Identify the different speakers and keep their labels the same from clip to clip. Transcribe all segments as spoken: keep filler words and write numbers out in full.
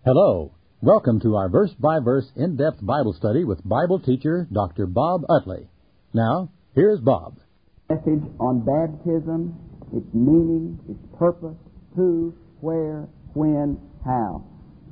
Speaker 1: Hello. Welcome to our verse-by-verse in-depth Bible study with Bible teacher Doctor Bob Utley. Now, here's Bob.
Speaker 2: Message on baptism, its meaning, its purpose, who, where, when, how.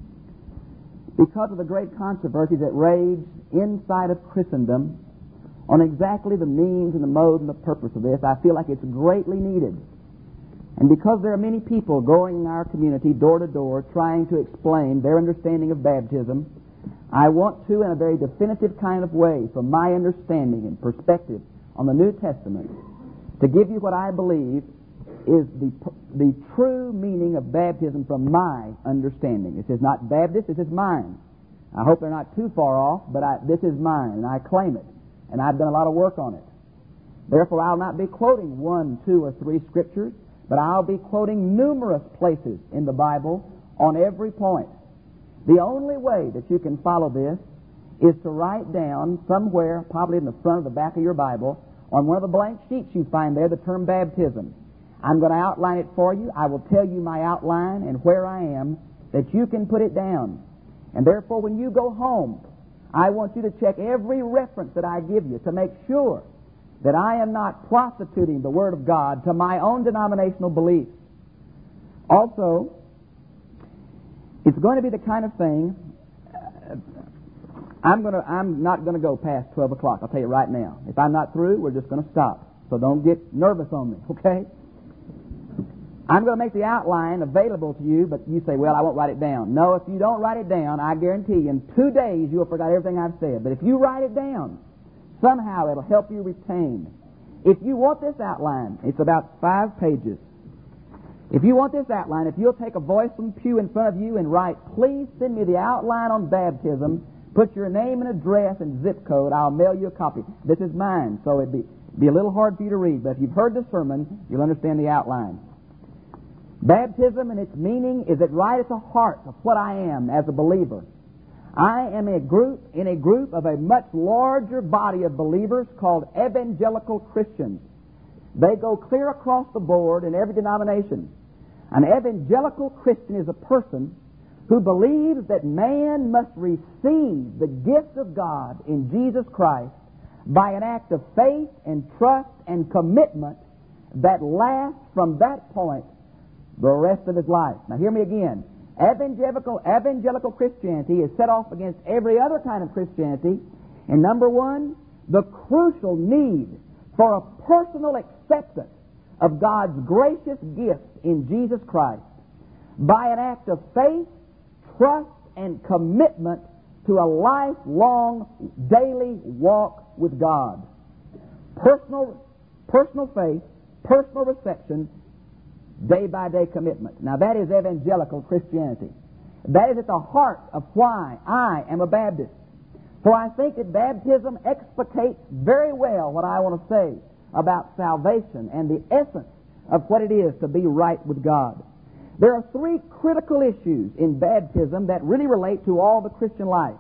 Speaker 2: Because of the great controversy that raged inside of Christendom on exactly the means and the mode and the purpose of this, I feel like it's greatly needed. And because there are many people going in our community door to door trying to explain their understanding of baptism, I want to, in a very definitive kind of way, from my understanding and perspective on the New Testament, to give you what I believe is the the true meaning of baptism from my understanding. This is not Baptist, this is mine. I hope they're not too far off, but I, this is mine, and I claim it. And I've done a lot of work on it. Therefore, I'll not be quoting one, two, or three scriptures, but I'll be quoting numerous places in the Bible on every point. The only way that you can follow this is to write down somewhere, probably in the front or the back of your Bible, on one of the blank sheets you find there, the term baptism. I'm going to outline it for you. I will tell you my outline and where I am, that you can put it down. And therefore, when you go home, I want you to check every reference that I give you to make sure that I am not prostituting the Word of God to my own denominational beliefs. Also, it's going to be the kind of thing, uh, I'm going to, I'm not going to go past twelve o'clock, I'll tell you right now. If I'm not through, we're just going to stop. So don't get nervous on me, okay? I'm going to make the outline available to you, but you say, well, I won't write it down. No, if you don't write it down, I guarantee you in two days you'll forget everything I've said. But if you write it down, somehow it'll help you retain. If you want this outline, it's about five pages. If you want this outline, if you'll take a voice from the pew in front of you and write, please send me the outline on baptism, put your name and address and zip code, I'll mail you a copy. This is mine, so it'd be, be a little hard for you to read, but if you've heard the sermon, you'll understand the outline. Baptism and its meaning is at right at the heart of what I am as a believer. I am a group in a group of a much larger body of believers called evangelical Christians. They go clear across the board in every denomination. An evangelical Christian is a person who believes that man must receive the gift of God in Jesus Christ by an act of faith and trust and commitment that lasts from that point the rest of his life. Now hear me again. Evangelical, evangelical Christianity is set off against every other kind of Christianity. And number one, the crucial need for a personal acceptance of God's gracious gift in Jesus Christ by an act of faith, trust, and commitment to a lifelong, daily walk with God. Personal, personal faith, personal reception, day-by-day commitment. Now that is evangelical Christianity. That is at the heart of why I am a Baptist. For I think that baptism explicates very well what I want to say about salvation and the essence of what it is to be right with God. There are three critical issues in baptism that really relate to all the Christian life.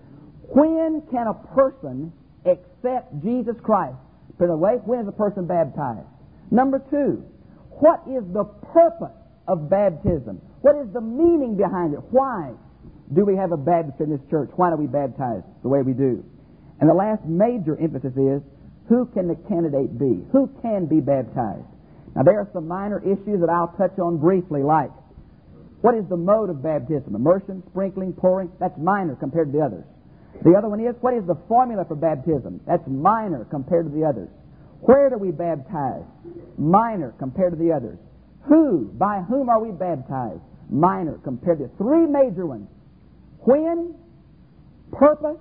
Speaker 2: When can a person accept Jesus Christ? By the way, when is a person baptized? Number two, what is the purpose of baptism? What is the meaning behind it? Why do we have a Baptist in this church? Why do we baptize the way we do? And the last major emphasis is, who can the candidate be? Who can be baptized? Now there are some minor issues that I'll touch on briefly, like, what is the mode of baptism? Immersion, sprinkling, pouring? That's minor compared to the others. The other one is, what is the formula for baptism? That's minor compared to the others. Where do we baptize? Minor compared to the others. Who, by whom are we baptized? Minor compared to three major ones. When, purpose,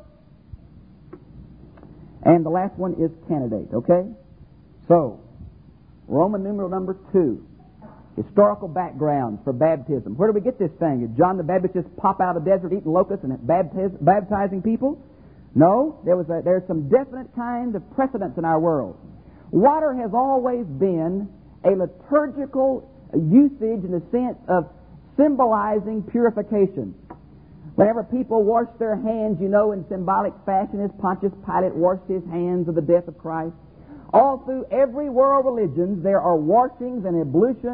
Speaker 2: and the last one is candidate, okay? So, Roman numeral number two, historical background for baptism. Where do we get this thing? Did John the Baptist just pop out of the desert eating locusts and baptiz- baptizing people? No, there was a, there's some definite kind of precedents in our world. Water has always been a liturgical usage in the sense of symbolizing purification. Whenever people wash their hands, you know, in symbolic fashion, as Pontius Pilate washed his hands of the death of Christ. All through every world religion, there are washings and ablutions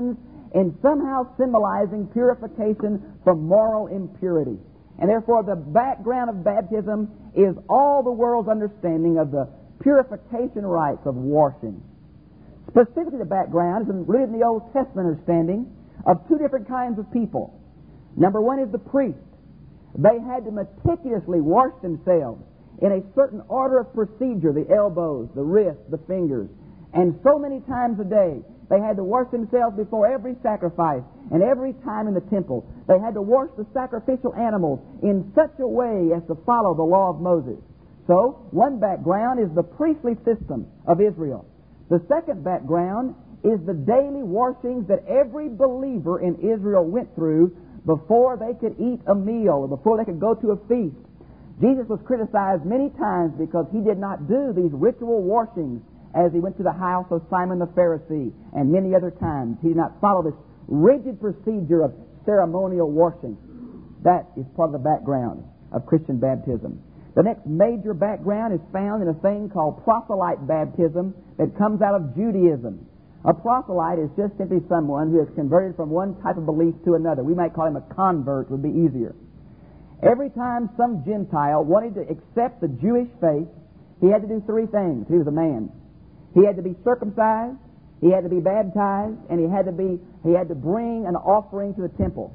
Speaker 2: and somehow symbolizing purification from moral impurity. And therefore the background of baptism is all the world's understanding of the purification rites of washing. Specifically, the background is rooted in the Old Testament understanding of two different kinds of people. Number one is the priest. They had to meticulously wash themselves in a certain order of procedure, the elbows, the wrists, the fingers. And so many times a day, they had to wash themselves before every sacrifice and every time in the temple. They had to wash the sacrificial animals in such a way as to follow the law of Moses. So, one background is the priestly system of Israel. The second background is the daily washings that every believer in Israel went through before they could eat a meal or before they could go to a feast. Jesus was criticized many times because he did not do these ritual washings as he went to the house of Simon the Pharisee, and many other times. He did not follow this rigid procedure of ceremonial washing. That is part of the background of Christian baptism. The next major background is found in a thing called proselyte baptism that comes out of Judaism. A proselyte is just simply someone who has converted from one type of belief to another. We might call him a convert, would be easier. Every time some Gentile wanted to accept the Jewish faith, he had to do three things. He was a man. He had to be circumcised, he had to be baptized, and he had to be he had to bring an offering to the temple.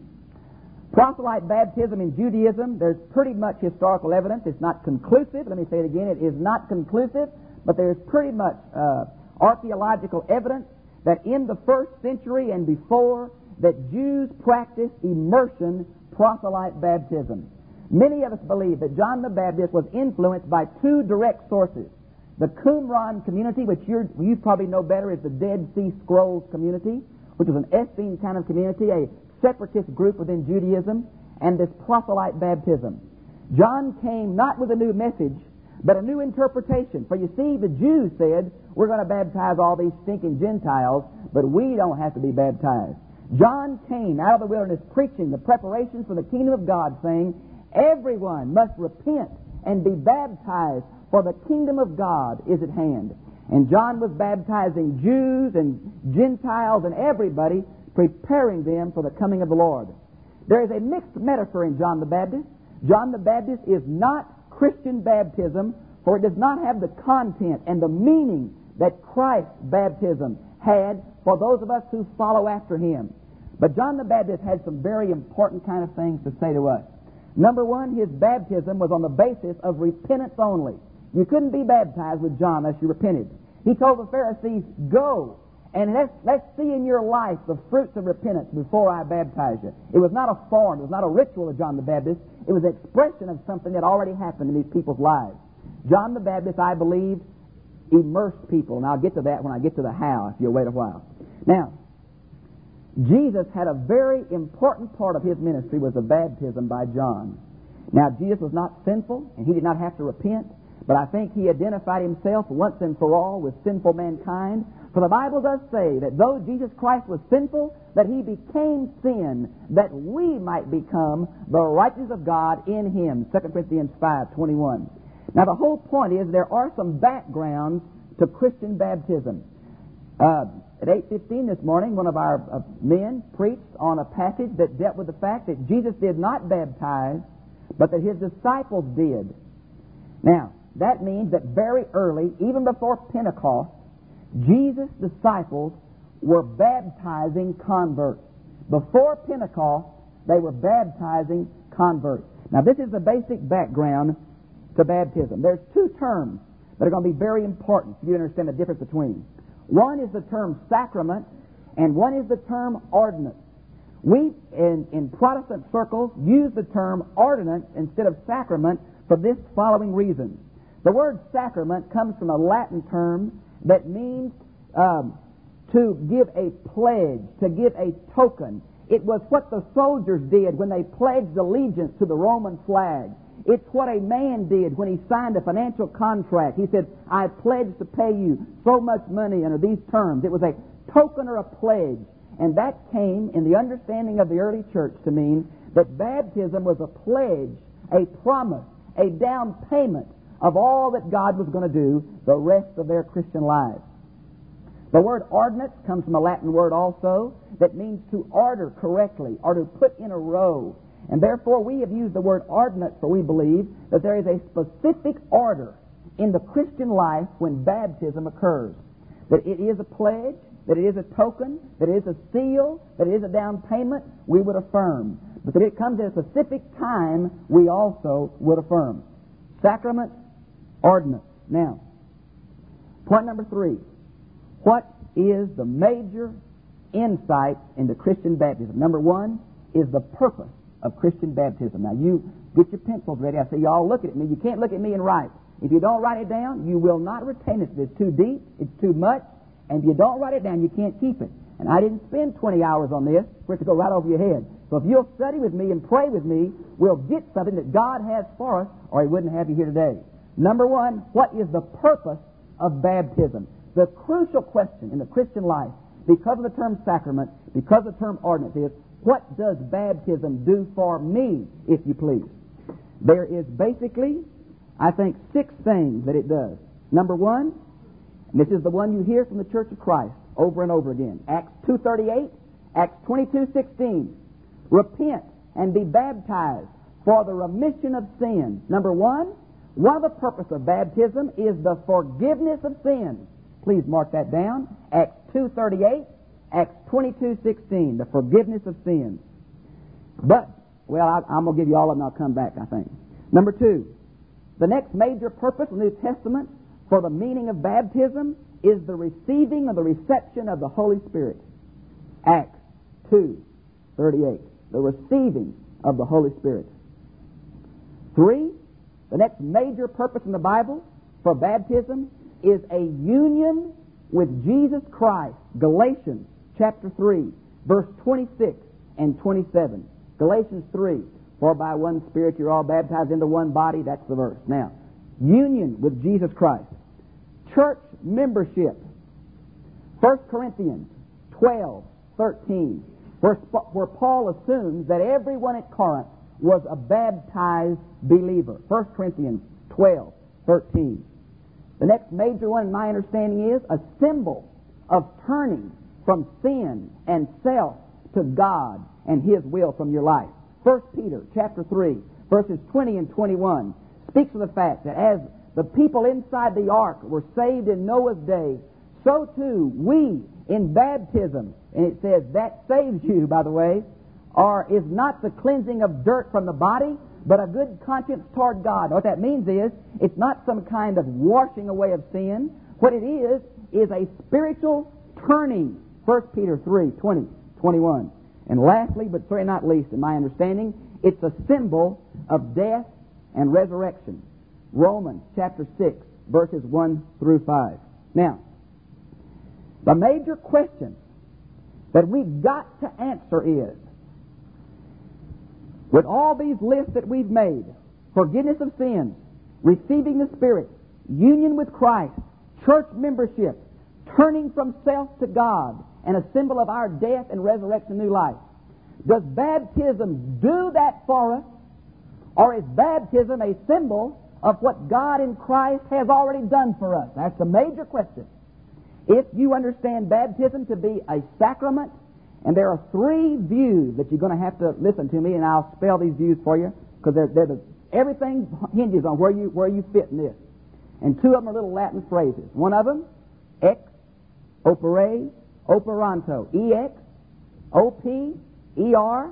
Speaker 2: Proselyte baptism in Judaism, there's pretty much historical evidence. It's not conclusive. Let me say it again. It is not conclusive, but there's pretty much uh, archaeological evidence that in the first century and before, that Jews practiced immersion proselyte baptism. Many of us believe that John the Baptist was influenced by two direct sources. The Qumran community, which you're, you probably know better as the Dead Sea Scrolls community, which was an Essene kind of community, a separatist group within Judaism, and this proselyte baptism. John came not with a new message, but a new interpretation. For you see, the Jews said, we're going to baptize all these stinking Gentiles, but we don't have to be baptized. John came out of the wilderness preaching the preparations for the kingdom of God, saying, everyone must repent and be baptized, for the kingdom of God is at hand. And John was baptizing Jews and Gentiles and everybody, preparing them for the coming of the Lord. There is a mixed metaphor in John the Baptist. John the Baptist is not Christian baptism, for it does not have the content and the meaning that Christ's baptism had for those of us who follow after him. But John the Baptist had some very important kind of things to say to us. Number one, his baptism was on the basis of repentance only. You couldn't be baptized with John unless you repented. He told the Pharisees, go and let's, let's see in your life the fruits of repentance before I baptize you. It was not a form, it was not a ritual of John the Baptist. It was an expression of something that already happened in these people's lives. John the Baptist, I believe, immersed people, and I'll get to that when I get to the how, if you'll wait a while. Now, Jesus had a very important part of his ministry was the baptism by John. Now, Jesus was not sinful, and he did not have to repent, but I think he identified himself once and for all with sinful mankind. For the Bible does say that though Jesus Christ was sinful, that he became sin, that we might become the righteousness of God in him. Second Corinthians five twenty-one. Now, the whole point is there are some backgrounds to Christian baptism. Uh, at eight fifteen this morning, one of our uh, men preached on a passage that dealt with the fact that Jesus did not baptize, but that his disciples did. Now, that means that very early, even before Pentecost, Jesus' disciples were baptizing converts. Before Pentecost, they were baptizing converts. Now, this is the basic background to baptism. There's two terms that are going to be very important for you to understand the difference between. One is the term sacrament, and one is the term ordinance. We, in, in Protestant circles, use the term ordinance instead of sacrament for this following reason. The word sacrament comes from a Latin term that means um, to give a pledge, to give a token. It was what the soldiers did when they pledged allegiance to the Roman flag. It's what a man did when he signed a financial contract. He said, I pledge to pay you so much money under these terms. It was a token or a pledge. And that came in the understanding of the early church to mean that baptism was a pledge, a promise, a down payment of all that God was going to do the rest of their Christian lives. The word ordinance comes from a Latin word also that means to order correctly or to put in a row. And therefore we have used the word ordinance, for we believe that there is a specific order in the Christian life when baptism occurs. That it is a pledge, that it is a token, that it is a seal, that it is a down payment, we would affirm. But that it comes at a specific time, we also would affirm. Sacrament, ordinance. Now, point number three. What is the major insight into Christian baptism? Number one is the purpose of Christian baptism. Now, you get your pencils ready. I say, y'all look at me. You can't look at me and write. If you don't write it down, you will not retain it. It's too deep. It's too much. And if you don't write it down, you can't keep it. And I didn't spend twenty hours on this for it to go right over your head. So if you'll study with me and pray with me, we'll get something that God has for us, or He wouldn't have you here today. Number one, what is the purpose of baptism? The crucial question in the Christian life, because of the term sacrament, because of the term ordinance, is what does baptism do for me, if you please? There is basically, I think, six things that it does. Number one, and this is the one you hear from the Church of Christ over and over again. Acts two thirty-eight, Acts twenty-two sixteen. Repent and be baptized for the remission of sins. Number one, one of the purposes of baptism is the forgiveness of sins. Please mark that down. Acts two thirty-eight, Acts twenty-two sixteen. The forgiveness of sins. But, well, I, I'm going to give you all of them and I'll come back, I think. Number two, the next major purpose of the New Testament for the meaning of baptism is the receiving or the reception of the Holy Spirit. Acts two thirty-eight. The receiving of the Holy Spirit. Three, the next major purpose in the Bible for baptism is a union with Jesus Christ. Galatians chapter three, verse twenty-six and twenty-seven. Galatians three, for by one Spirit you're all baptized into one body. That's the verse. Now, union with Jesus Christ. Church membership. First Corinthians twelve thirteen, where, where Paul assumes that everyone at Corinth was a baptized believer. First Corinthians twelve thirteen. The next major one, in my understanding, is a symbol of turning from sin and self to God and His will from your life. First Peter chapter three, verses twenty and twenty-one, speaks of the fact that as the people inside the ark were saved in Noah's day, so too we in baptism, and it says that saves you, by the way, or is not the cleansing of dirt from the body, but a good conscience toward God. What that means is, it's not some kind of washing away of sin. What it is, is a spiritual turning. First Peter three, twenty, twenty-one. And lastly, but certainly not least, in my understanding, it's a symbol of death and resurrection. Romans chapter six, verses one through five. Now, the major question that we've got to answer is, with all these lists that we've made, forgiveness of sins, receiving the Spirit, union with Christ, church membership, turning from self to God, and a symbol of our death and resurrection new life, does baptism do that for us, or is baptism a symbol of what God in Christ has already done for us? That's the major question. If you understand baptism to be a sacrament, and there are three views that you're going to have to listen to me, and I'll spell these views for you, because they're, they're the, everything hinges on where you where you fit in this. And two of them are little Latin phrases. One of them, ex opere operanto. E X O P E R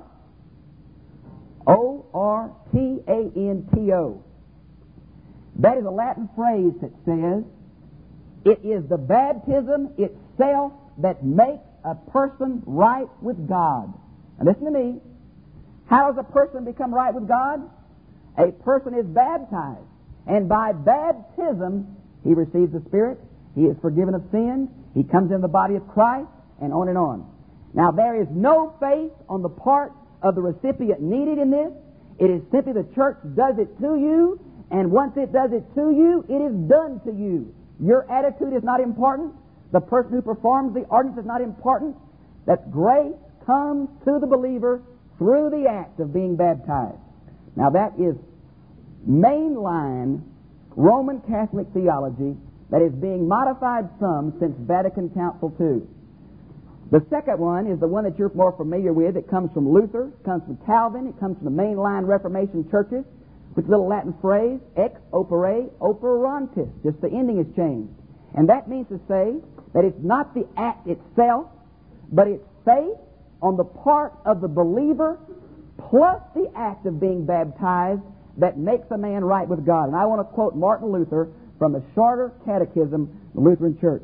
Speaker 2: O R T A N T O. That is a Latin phrase that says, it is the baptism itself that makes a person right with God. Now listen to me. How does a person become right with God? A person is baptized. And by baptism, he receives the Spirit. He is forgiven of sins. He comes in the body of Christ, and on and on. Now there is no faith on the part of the recipient needed in this. It is simply the church does it to you, and once it does it to you, it is done to you. Your attitude is not important. The person who performs the ordinance is not important. That grace comes to the believer through the act of being baptized. Now that is mainline Roman Catholic theology that is being modified some since Vatican Council two. The second one is the one that you're more familiar with. It comes from Luther, it comes from Calvin, it comes from the mainline Reformation churches, with a little Latin phrase, ex opere operantis. Just the ending is changed. And that means to say that it's not the act itself, but it's faith on the part of the believer plus the act of being baptized that makes a man right with God. And I want to quote Martin Luther from a shorter catechism of the Lutheran Church.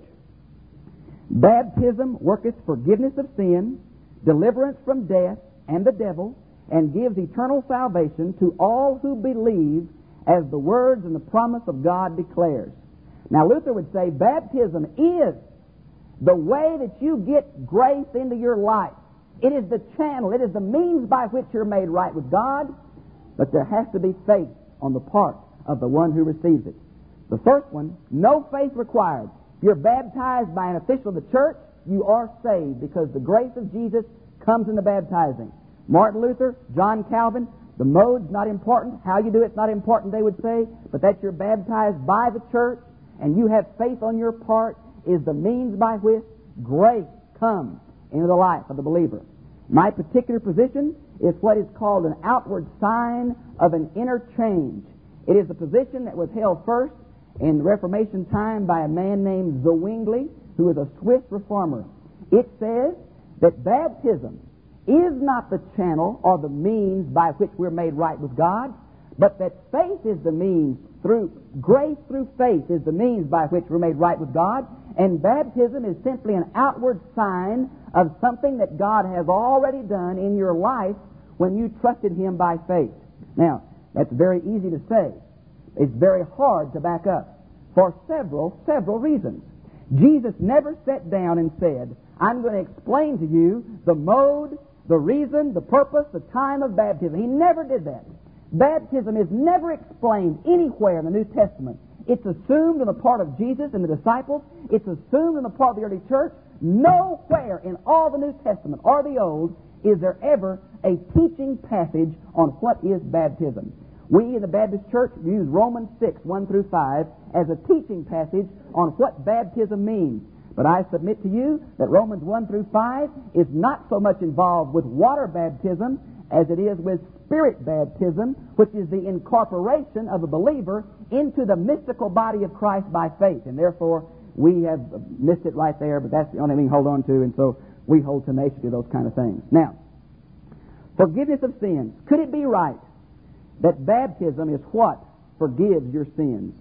Speaker 2: Baptism worketh forgiveness of sin, deliverance from death and the devil, and gives eternal salvation to all who believe, as the words and the promise of God declares. Now Luther would say baptism is the way that you get grace into your life. It is the channel, it is the means by which you're made right with God, but there has to be faith on the part of the one who receives it. The first one, no faith required. If you're baptized by an official of the church, you are saved because the grace of Jesus comes in the baptizing. Martin Luther, John Calvin, the mode's not important, how you do it's not important, they would say, but that you're baptized by the church and you have faith on your part is the means by which grace comes into the life of the believer. My particular position is what is called an outward sign of an inner change. It is a position that was held first in Reformation time by a man named Zwingli, who is a Swiss reformer. It says that baptism is not the channel or the means by which we're made right with God, but that faith is the means through, grace through faith is the means by which we're made right with God, and baptism is simply an outward sign of something that God has already done in your life when you trusted Him by faith. Now, that's very easy to say. It's very hard to back up for several, several reasons. Jesus never sat down and said, I'm going to explain to you the mode, the reason, the purpose, the time of baptism. He never did that. Baptism is never explained anywhere in the New Testament. It's assumed on the part of Jesus and the disciples. It's assumed on the part of the early church. Nowhere in all the New Testament or the Old is there ever a teaching passage on what is baptism. We in the Baptist Church use Romans six, one through five as a teaching passage on what baptism means. But I submit to you that Romans one through five is not so much involved with water baptism as it is with spirit baptism, which is the incorporation of a believer into the mystical body of Christ by faith. And therefore, we have missed it right there, but that's the only thing we hold on to, and so we hold tenacity to those kind of things. Now, forgiveness of sins. Could it be right that baptism is what forgives your sins?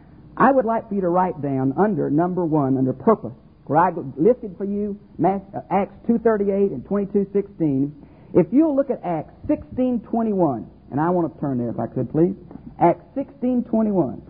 Speaker 2: I would like for you to write down under number one, under purpose, where I listed for you Acts two thirty-eight and twenty-two sixteen. If you'll look at Acts sixteen twenty-one, and I want to turn there if I could, please. Acts sixteen twenty-one.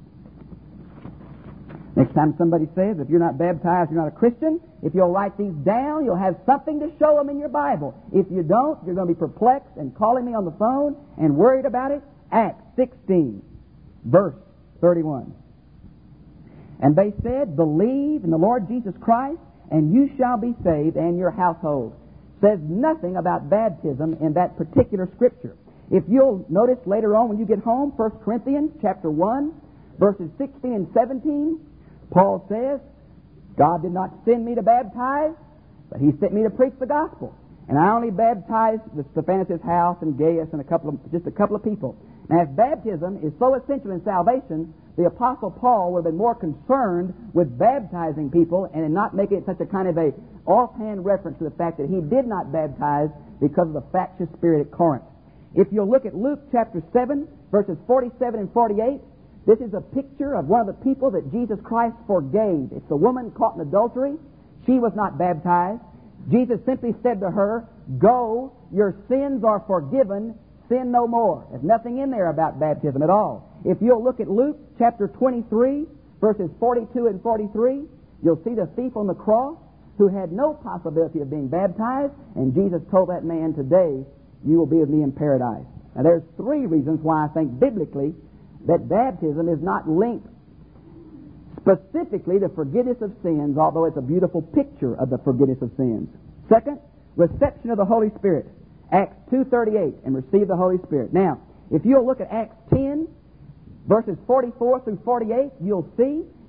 Speaker 2: Next time somebody says, if you're not baptized, you're not a Christian, if you'll write these down, you'll have something to show them in your Bible. If you don't, you're going to be perplexed and calling me on the phone and worried about it. Acts sixteen, verse thirty-one. And they said, believe in the Lord Jesus Christ, and you shall be saved, and your household. Says nothing about baptism in that particular scripture. If you'll notice later on when you get home, First Corinthians chapter one, verses sixteen and seventeen, Paul says, God did not send me to baptize, but He sent me to preach the gospel. And I only baptized the Stephanus' house and Gaius and a couple of, just a couple of people. Now, if baptism is so essential in salvation, the Apostle Paul would have been more concerned with baptizing people and in not making it such a kind of a offhand reference to the fact that he did not baptize because of the factious spirit at Corinth. If you'll look at Luke chapter seven, verses forty-seven and forty-eight, this is a picture of one of the people that Jesus Christ forgave. It's the woman caught in adultery. She was not baptized. Jesus simply said to her, go, your sins are forgiven, sin no more. There's nothing in there about baptism at all. If you'll look at Luke chapter twenty-three, verses forty-two and forty-three, you'll see the thief on the cross who had no possibility of being baptized, and Jesus told that man, today you will be with me in paradise. Now there's three reasons why I think biblically that baptism is not linked specifically to forgiveness of sins, although it's a beautiful picture of the forgiveness of sins. Second, reception of the Holy Spirit. Acts two thirty-eight, and receive the Holy Spirit. Now, if you'll look at Acts ten, verses forty-four through forty-eight, you'll see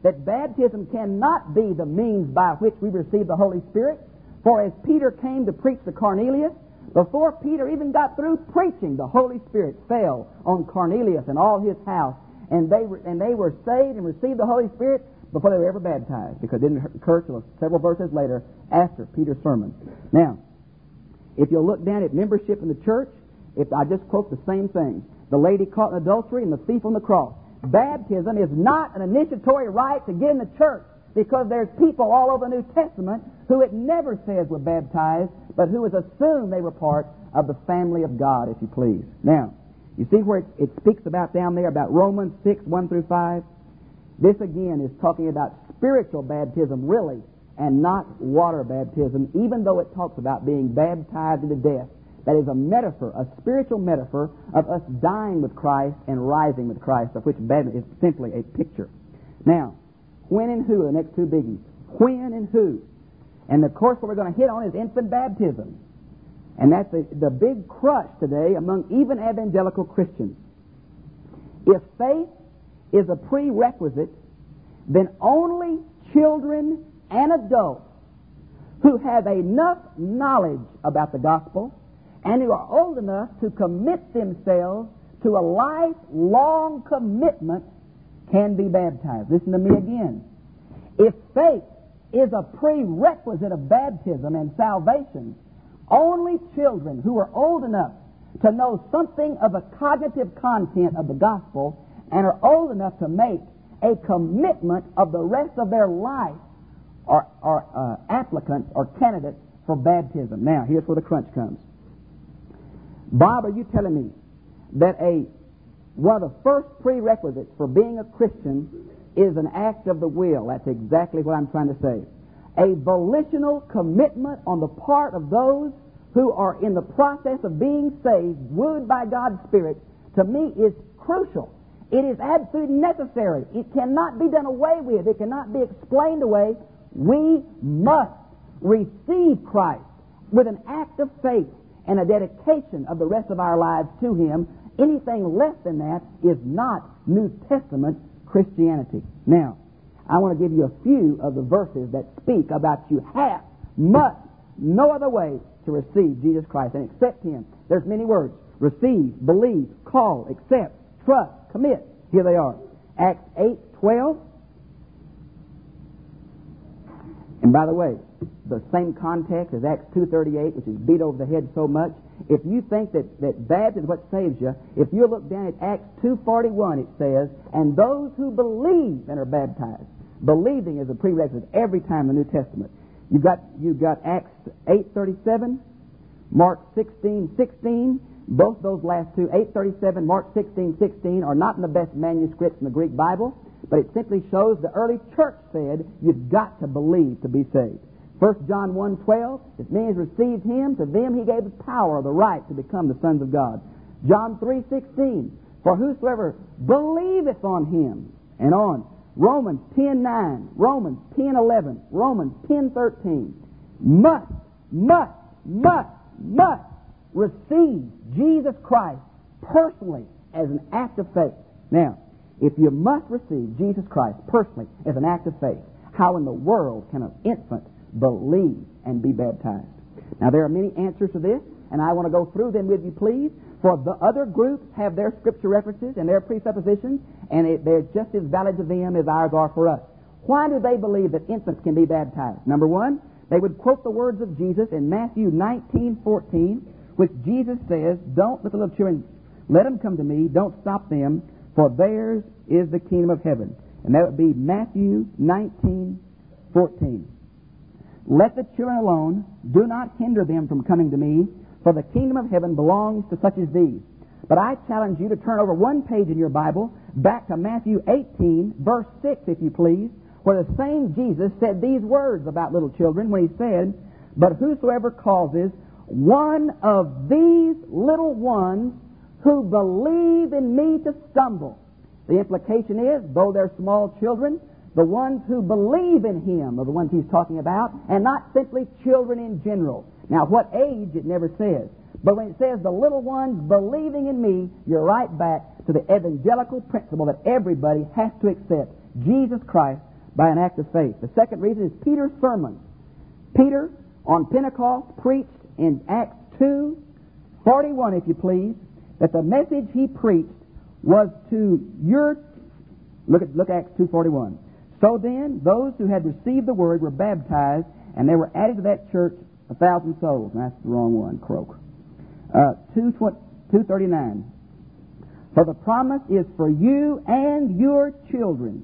Speaker 2: that baptism cannot be the means by which we receive the Holy Spirit. For as Peter came to preach to Cornelius, before Peter even got through preaching, the Holy Spirit fell on Cornelius and all his house, and they were, and they were saved and received the Holy Spirit before they were ever baptized, because it didn't occur until several verses later after Peter's sermon. Now, if you'll look down at membership in the church, if I just quote the same thing, the lady caught in adultery and the thief on the cross. Baptism is not an initiatory rite to get in the church, because there's people all over the New Testament who it never says were baptized, but who is assumed they were part of the family of God, if you please. Now, you see where it, it speaks about down there, about Romans six, one through five? This again is talking about spiritual baptism, really, and not water baptism, even though it talks about being baptized into death. That is a metaphor, a spiritual metaphor of us dying with Christ and rising with Christ, of which baptism is simply a picture. Now, when and who are the next two biggies. When and who. And of course what we're going to hit on is infant baptism. And that's the, the big crush today among even evangelical Christians. If faith is a prerequisite, then only children and adults who have enough knowledge about the gospel and who are old enough to commit themselves to a lifelong commitment can be baptized. Listen to me again. If faith is a prerequisite of baptism and salvation, only children who are old enough to know something of the cognitive content of the gospel and are old enough to make a commitment of the rest of their life are, are uh, applicants or candidates for baptism. Now, here's where the crunch comes. Bob, are you telling me that a one of the first prerequisites for being a Christian is an act of the will? That's exactly what I'm trying to say. A volitional commitment on the part of those who are in the process of being saved, wooed by God's Spirit, to me is crucial. It is absolutely necessary. It cannot be done away with. It cannot be explained away. We must receive Christ with an act of faith and a dedication of the rest of our lives to Him. Anything less than that is not New Testament Christianity. Now, I want to give you a few of the verses that speak about you have, must, no other way to receive Jesus Christ and accept Him. There's many words. Receive, believe, call, accept, trust, commit. Here they are. Acts eight twelve. And by the way, the same context as Acts two thirty-eight, which is beat over the head so much. If you think that, that baptism is what saves you, if you look down at Acts two forty-one, it says, and those who believe and are baptized. Believing is a prerequisite every time in the New Testament. You've got, you've got Acts eight thirty-seven, Mark sixteen sixteen. Both those last two, eight thirty-seven, Mark sixteen sixteen, are not in the best manuscripts in the Greek Bible, but it simply shows the early church said you've got to believe to be saved. First John one twelve, as many as received Him, to them He gave the power, the right to become the sons of God. John three sixteen, for whosoever believeth on Him, and on. Romans ten nine, Romans ten eleven, Romans ten thirteen, must, must, must, must receive Jesus Christ personally as an act of faith. Now, if you must receive Jesus Christ personally as an act of faith, how in the world can an infant believe and be baptized? Now, there are many answers to this, and I want to go through them with you, please. For the other groups have their scripture references and their presuppositions, and it, they're just as valid to them as ours are for us. Why do they believe that infants can be baptized? Number one, they would quote the words of Jesus in Matthew nineteen fourteen, which Jesus says, don't let the little children, let them come to me, don't stop them, for theirs is the kingdom of heaven. And that would be Matthew nineteen fourteen. Let the children alone, do not hinder them from coming to me, for the kingdom of heaven belongs to such as these. But I challenge you to turn over one page in your Bible, back to Matthew eighteen, verse six, if you please, where the same Jesus said these words about little children when He said, but whosoever causes one of these little ones who believe in me to stumble. The implication is, though they're small children, the ones who believe in Him are the ones He's talking about, and not simply children in general. Now, what age, it never says. But when it says the little ones believing in me, you're right back to the evangelical principle that everybody has to accept Jesus Christ by an act of faith. The second reason is Peter's sermon. Peter, on Pentecost, preached in Acts two forty-one, if you please, that the message he preached was to your... Look at look at Acts two forty-one. So then, those who had received the word were baptized, and there were added to that church a thousand souls. And that's the wrong one, croak. Uh, two thirty-nine. For the promise is for you and your children.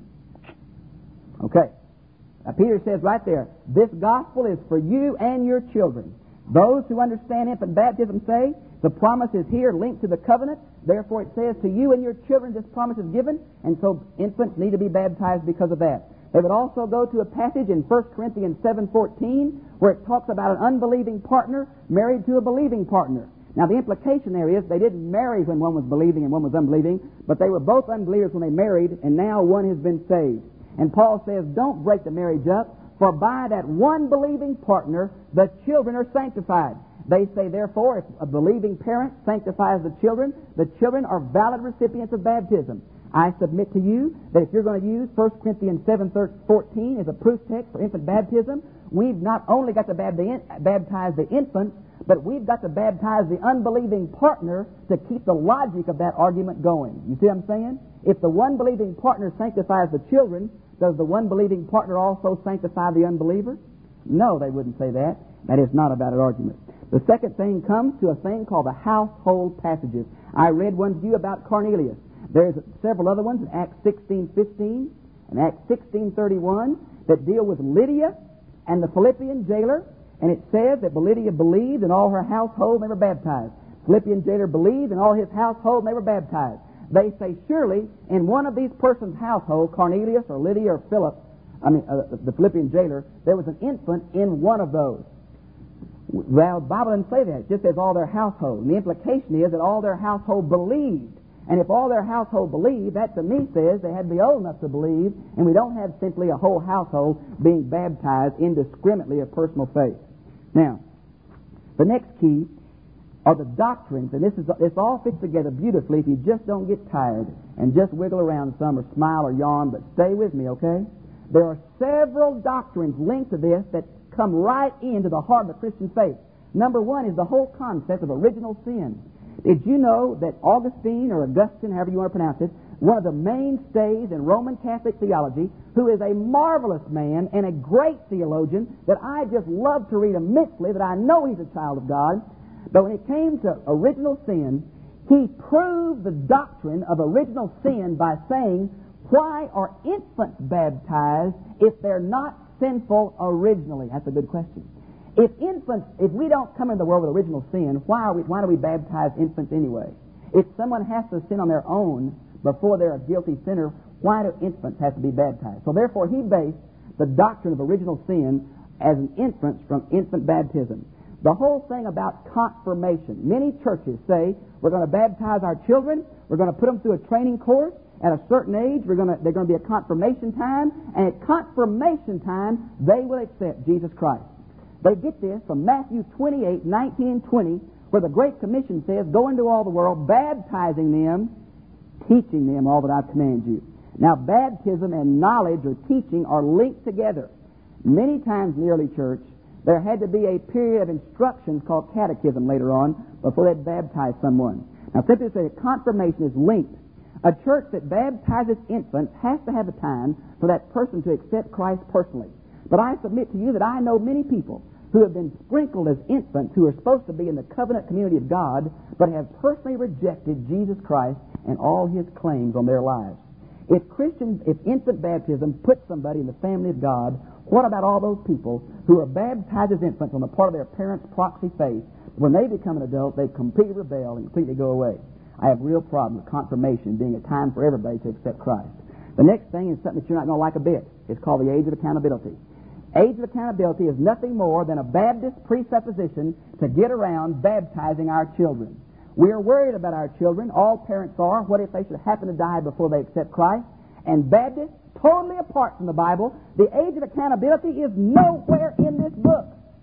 Speaker 2: Okay. Now Peter says right there, this gospel is for you and your children. Those who understand infant baptism say, the promise is here linked to the covenant. Therefore it says, to you and your children this promise is given. And so infants need to be baptized because of that. They would also go to a passage in First Corinthians seven fourteen where it talks about an unbelieving partner married to a believing partner. Now the implication there is they didn't marry when one was believing and one was unbelieving, but they were both unbelievers when they married, and now one has been saved. And Paul says, don't break the marriage up, for by that one believing partner, the children are sanctified. They say, therefore, if a believing parent sanctifies the children, the children are valid recipients of baptism. I submit to you that if you're going to use First Corinthians seven fourteen as a proof text for infant baptism, we've not only got to baptize the infant, but we've got to baptize the unbelieving partner to keep the logic of that argument going. You see what I'm saying? If the one believing partner sanctifies the children, does the one believing partner also sanctify the unbeliever? No, they wouldn't say that. That is not a valid argument. The second thing comes to a thing called the household passages. I read one to you about Cornelius. There's several other ones in Acts sixteen fifteen and Acts sixteen thirty-one that deal with Lydia and the Philippian jailer. And it says that Lydia believed and all her household, and they were baptized. Philippian jailer believed and all his household, and they were baptized. They say, surely, in one of these persons' household, Cornelius or Lydia or Philip, I mean, uh, the Philippian jailer, there was an infant in one of those. Well, the Bible doesn't say that. It just says all their household. And the implication is that all their household believed. And if all their household believed, that to me says they had to be old enough to believe, and we don't have simply a whole household being baptized indiscriminately of personal faith. Now, the next key are the doctrines, and this is this all fits together beautifully if you just don't get tired and just wiggle around some or smile or yawn, but stay with me, okay? There are several doctrines linked to this that come right into the heart of the Christian faith. Number one is the whole concept of original sin. Did you know that Augustine, or Augustine, however you want to pronounce it, one of the mainstays in Roman Catholic theology, who is a marvelous man and a great theologian that I just love to read immensely, that I know he's a child of God, but when it came to original sin, he proved the doctrine of original sin by saying, why are infants baptized if they're not sinful originally? That's a good question. If infants, if we don't come into the world with original sin, why are we, why do we baptize infants anyway? If someone has to sin on their own before they're a guilty sinner, why do infants have to be baptized? So therefore, he based the doctrine of original sin as an inference from infant baptism. The whole thing about confirmation. Many churches say, we're going to baptize our children, we're going to put them through a training course. At a certain age, we're going to, they're going to be a confirmation time, and at confirmation time, they will accept Jesus Christ. They get this from Matthew twenty-eight, nineteen and twenty, where the Great Commission says, go into all the world, baptizing them, teaching them all that I've commanded you. Now, baptism and knowledge or teaching are linked together. Many times in the early church, there had to be a period of instructions called catechism later on before they'd baptize someone. Now, simply to say that confirmation is linked. A church that baptizes infants has to have a time for that person to accept Christ personally. But I submit to you that I know many people who have been sprinkled as infants who are supposed to be in the covenant community of God, but have personally rejected Jesus Christ and all His claims on their lives. If Christians, if infant baptism puts somebody in the family of God, what about all those people who are baptized as infants on the part of their parents' proxy faith? When they become an adult, they completely rebel and completely go away. I have real problem with confirmation being a time for everybody to accept Christ. The next thing is something that you're not going to like a bit. It's called the age of accountability. Age of accountability is nothing more than a Baptist presupposition to get around baptizing our children. We are worried about our children. All parents are. What if they should happen to die before they accept Christ? And Baptists, totally apart from the Bible, the age of accountability is nowhere in this book.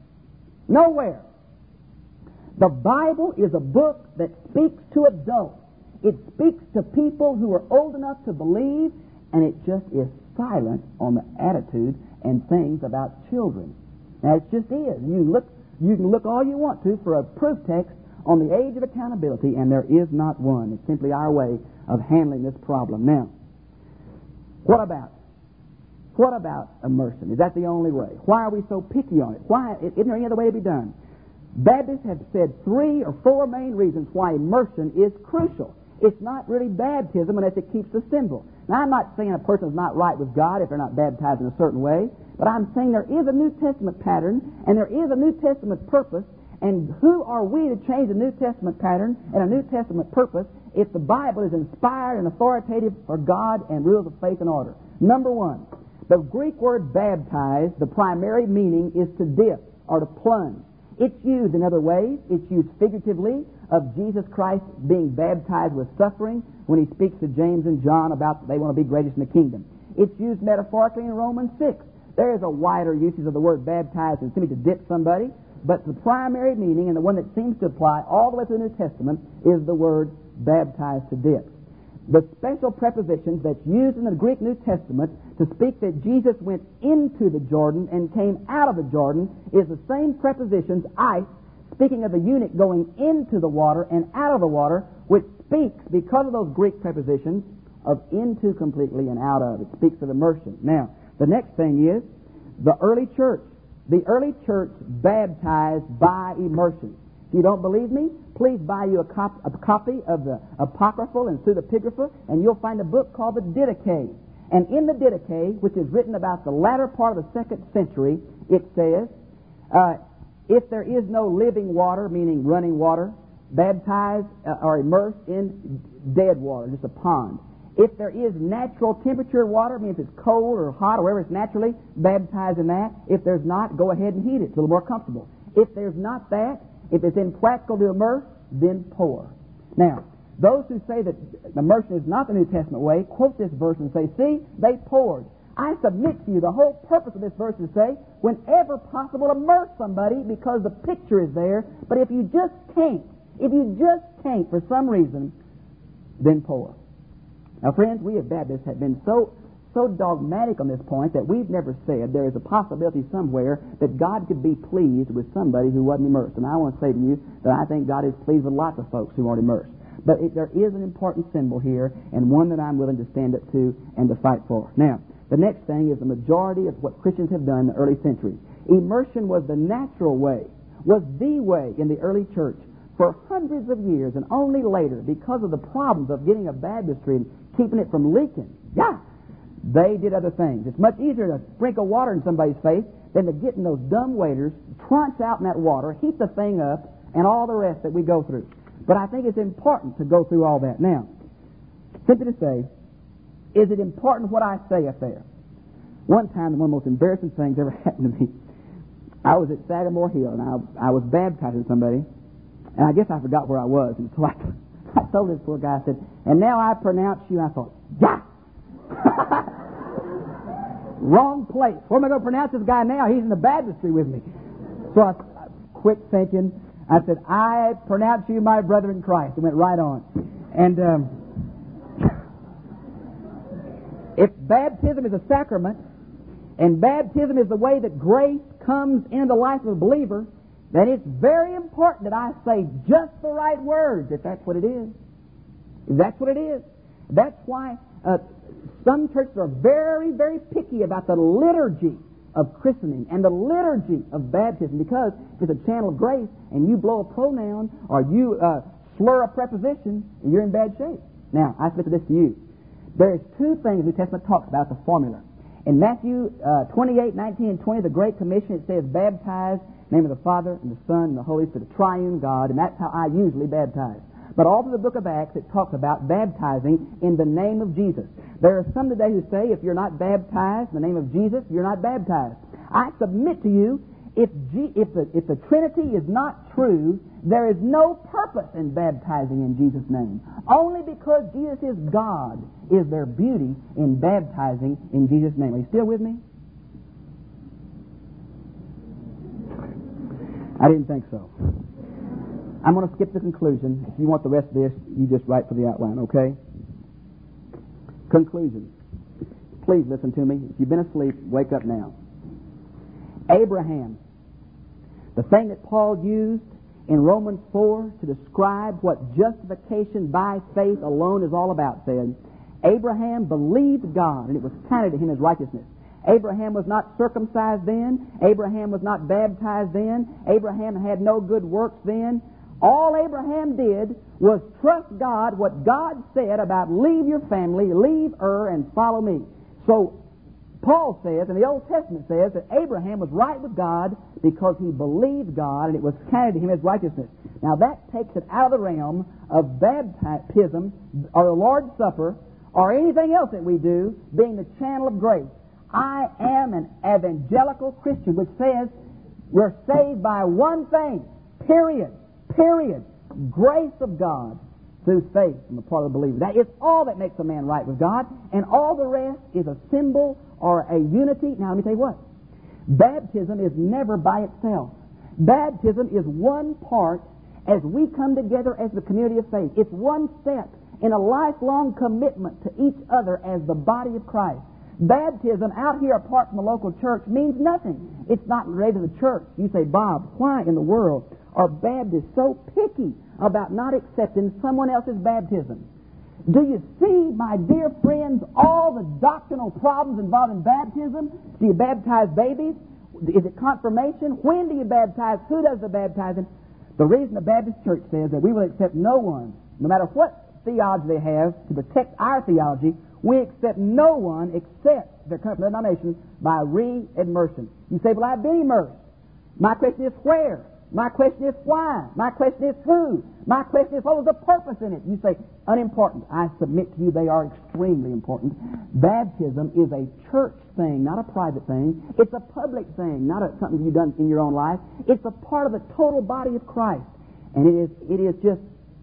Speaker 2: Nowhere. The Bible is a book that speaks to adults. It speaks to people who are old enough to believe, and it just is silent on the attitude and things about children. Now, it just is. You look, you can look all you want to for a proof text on the age of accountability, and there is not one. It's simply our way of handling this problem. Now, what about What about immersion? Is that the only way? Why are we so picky on it? Why isn't there any other way to be done? Baptists have said three or four main reasons why immersion is crucial. It's not really baptism unless it keeps the symbol. Now, I'm not saying a person is not right with God if they're not baptized in a certain way, but I'm saying there is a New Testament pattern and there is a New Testament purpose, and who are we to change the New Testament pattern and a New Testament purpose if the Bible is inspired and authoritative for God and rules of faith and order? Number one, the Greek word baptize, the primary meaning is to dip or to plunge. It's used in other ways. It's used figuratively of Jesus Christ being baptized with suffering when he speaks to James and John about they want to be greatest in the kingdom. It's used metaphorically in Romans six. There is a wider usage of the word baptize than simply to dip somebody, but the primary meaning, and the one that seems to apply all the way through the New Testament, is the word baptize, to dip. The special prepositions that's used in the Greek New Testament to speak that Jesus went into the Jordan and came out of the Jordan is the same prepositions, ice, speaking of the eunuch going into the water and out of the water, which speaks, because of those Greek prepositions, of into completely and out of. It speaks of immersion. Now, the next thing is the early church. The early church baptized by immersion. If you don't believe me, please buy you a, cop- a copy of the Apocryphal and Pseudepigrapha, and you'll find a book called the Didache. And in the Didache, which is written about the latter part of the second century, it says, uh, if there is no living water, meaning running water, baptized uh, or immersed in dead water, just a pond. If there is natural temperature water, means it's cold or hot or wherever it's naturally, baptize in that. If there's not, go ahead and heat it. It's a little more comfortable. If there's not that, if it's impractical to immerse, then pour. Now, those who say that immersion is not the New Testament way, quote this verse and say, see, they poured. I submit to you, the whole purpose of this verse is to say, whenever possible, immerse somebody because the picture is there. But if you just can't, if you just can't for some reason, then pour. Now, friends, we as Baptists have been so so dogmatic on this point that we've never said there is a possibility somewhere that God could be pleased with somebody who wasn't immersed. And I want to say to you that I think God is pleased with lots of folks who aren't immersed. But it, there is an important symbol here, and one that I'm willing to stand up to and to fight for. Now, the next thing is the majority of what Christians have done in the early centuries. Immersion was the natural way, was the way in the early church for hundreds of years, and only later, because of the problems of getting a baptistry and keeping it from leaking, yeah, they did other things. It's much easier to sprinkle water in somebody's face than to get in those dumb waiters, trunch out in that water, heat the thing up, and all the rest that we go through. But I think it's important to go through all that. Now, simply to say, is it important what I say up there? One time, one of the most embarrassing things ever happened to me, I was at Sagamore Hill, and I, I was baptizing somebody, and I guess I forgot where I was, and so I, I told this poor guy, I said, and now I pronounce you, and I thought, yeah! Wrong place. Where am I going to pronounce this guy now? He's in the baptistry with me. So I, I quit thinking. I said, I pronounce you my brother in Christ. And went right on. And um, if baptism is a sacrament, and baptism is the way that grace comes into the life of a believer, then it's very important that I say just the right words, if that's what it is. If that's what it is. That's why uh, some churches are very, very picky about the liturgy of christening and the liturgy of baptism, because if it's a channel of grace and you blow a pronoun or you uh, slur a preposition, you're in bad shape. Now, I submit this to you. There's two things the New Testament talks about, the formula. In Matthew uh, twenty-eight, nineteen, and twenty, the Great Commission, it says, baptize in the name of the Father and the Son and the Holy Spirit, the triune God, and that's how I usually baptize. But all through the book of Acts, it talks about baptizing in the name of Jesus. There are some today who say if you're not baptized in the name of Jesus, you're not baptized. I submit to you, if, G- if, the, if the Trinity is not true, there is no purpose in baptizing in Jesus' name. Only because Jesus is God is there beauty in baptizing in Jesus' name. Are you still with me? I didn't think so. I'm going to skip the conclusion. If you want the rest of this, you just write for the outline, okay? Conclusion. Please listen to me. If you've been asleep, wake up now. Abraham, the thing that Paul used in Romans four to describe what justification by faith alone is all about, said, Abraham believed God, and it was counted to him as righteousness. Abraham was not circumcised then. Abraham was not baptized then. Abraham had no good works then. All Abraham did was trust God, what God said about leave your family, leave Ur, and follow me. So Paul says, and the Old Testament says, that Abraham was right with God because he believed God, and it was counted to him as righteousness. Now that takes it out of the realm of baptism or the Lord's Supper or anything else that we do being the channel of grace. I am an evangelical Christian, which says we're saved by one thing, period, period, grace of God through faith on the part of the believer. That is all that makes a man right with God, and all the rest is a symbol or a unity. Now let me tell you what, baptism is never by itself. Baptism is one part as we come together as the community of faith. It's one step in a lifelong commitment to each other as the body of Christ. Baptism out here apart from the local church means nothing. It's not related to the church. You say, Bob, why in the world are Baptists so picky about not accepting someone else's baptism? Do you see, my dear friends, all the doctrinal problems involved in baptism? Do you baptize babies? Is it confirmation? When do you baptize? Who does the baptizing? The reason the Baptist Church says that we will accept no one, no matter what theology they have, to protect our theology, we accept no one except their current denomination by re-immersion. You say, well, I've been immersed. My question is where? My question is why? My question is who? My question is what was the purpose in it? You say, unimportant. I submit to you they are extremely important. Baptism is a church thing, not a private thing. It's a public thing, not a, something you've done in your own life. It's a part of the total body of Christ. And it is, it is just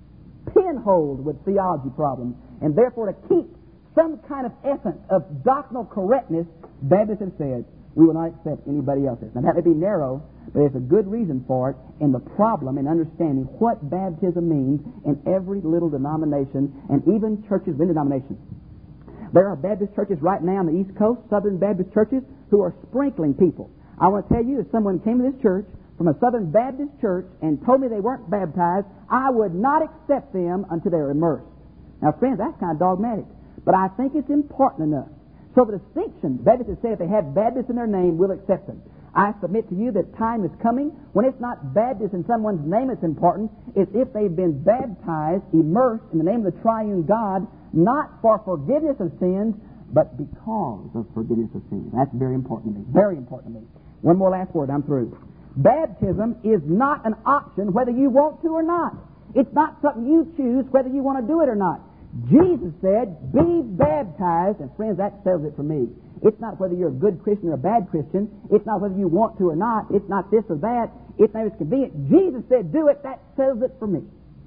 Speaker 2: pinholed with theology problems. And therefore to keep some kind of essence of doctrinal correctness, Baptists have said, we will not accept anybody else's. Now that may be narrow, but there's a good reason for it in the problem in understanding what baptism means in every little denomination and even churches within denominations. There are Baptist churches right now on the East Coast, Southern Baptist churches, who are sprinkling people. I want to tell you, if someone came to this church from a Southern Baptist church and told me they weren't baptized, I would not accept them until they were immersed. Now, friends, that's kind of dogmatic. But I think it's important enough. So the distinction, Baptists say if they have Baptist in their name, we'll accept them. I submit to you that time is coming when it's not Baptist in someone's name that's important. It's if they've been baptized, immersed in the name of the triune God, not for forgiveness of sins, but because of forgiveness of sins. That's very important to me. Very important to me. One more last word, I'm through. Baptism is not an option whether you want to or not. It's not something you choose whether you want to do it or not. Jesus said, be baptized, and friends, that settles it for me. It's not whether you're a good Christian or a bad Christian. It's not whether you want to or not. It's not this or that. It's not it's convenient. Jesus said, do it. That settles it for me.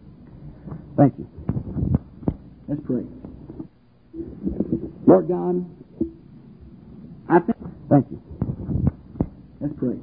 Speaker 2: Thank you. Let's pray. Lord God, I think... Thank you. Let's pray.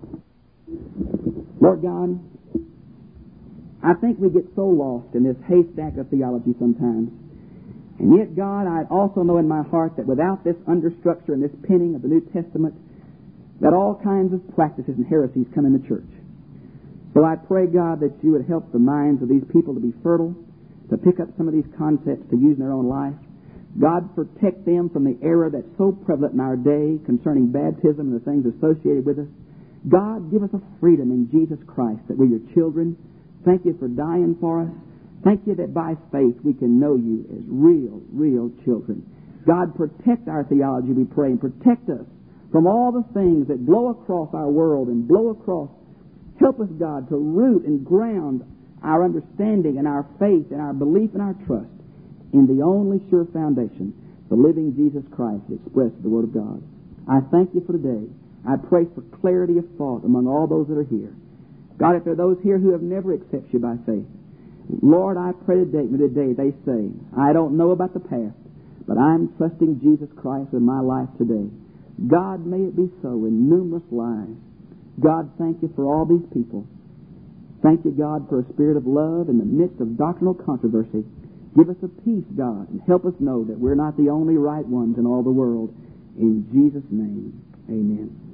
Speaker 2: Lord God, I think we get so lost in this haystack of theology sometimes. And yet, God, I also know in my heart that without this understructure and this penning of the New Testament, that all kinds of practices and heresies come in the church. So I pray, God, that you would help the minds of these people to be fertile, to pick up some of these concepts to use in their own life. God, protect them from the error that's so prevalent in our day concerning baptism and the things associated with us. God, give us a freedom in Jesus Christ that we're your children. Thank you for dying for us. Thank you that by faith we can know you as real, real children. God, protect our theology, we pray, and protect us from all the things that blow across our world and blow across. Help us, God, to root and ground our understanding and our faith and our belief and our trust in the only sure foundation, the living Jesus Christ expressed in the Word of God. I thank you for today. I pray for clarity of thought among all those that are here. God, if there are those here who have never accepted you by faith, Lord, I pray today, today they say, I don't know about the past, but I'm trusting Jesus Christ in my life today. God, may it be so in numerous lives. God, thank you for all these people. Thank you, God, for a spirit of love in the midst of doctrinal controversy. Give us a peace, God, and help us know that we're not the only right ones in all the world. In Jesus' name, amen.